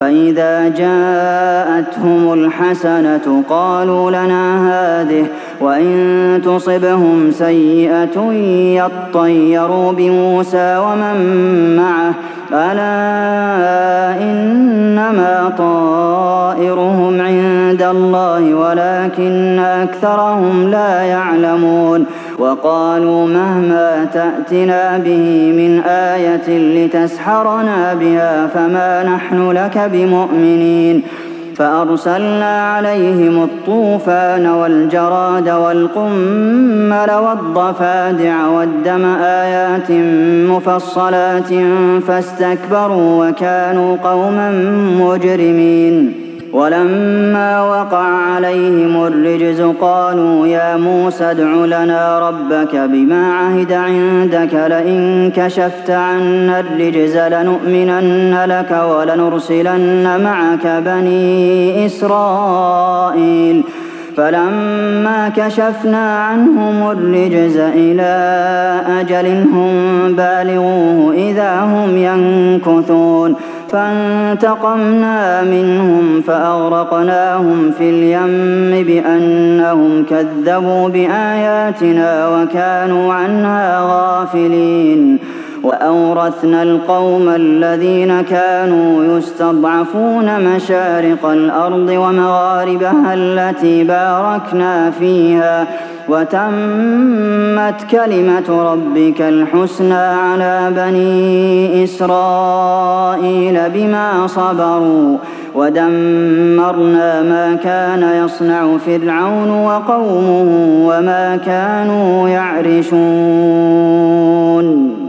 فإذا جاءتهم الحسنة قالوا لنا هذه وإن تصبهم سيئة يطيروا بموسى ومن معه ألا إنما طائرهم عند الله ولكن أكثرهم لا يعلمون وقالوا مهما تأتنا به من آية لتسحرنا بها فما نحن لك بمؤمنين فأرسلنا عليهم الطوفان والجراد والقمل والضفادع والدم آيات مفصلات فاستكبروا وكانوا قوما مجرمين ولما وقع عليهم الرجز قالوا يا موسى ادع لنا ربك بما عهد عندك لئن كشفت عنا الرجز لنؤمنن لك ولنرسلن معك بني إسرائيل فلما كشفنا عنهم الرجز إلى أجل هم بالغوه إذا هم ينكثون فانتقمنا منهم فأغرقناهم في اليم بأنهم كذبوا بآياتنا وكانوا عنها غافلين وأورثنا القوم الذين كانوا يستضعفون مشارق الأرض ومغاربها التي باركنا فيها وتمت كلمة ربك الحسنى على بني إسرائيل بما صبروا ودمرنا ما كان يصنع فرعون وقومه وما كانوا يعرشون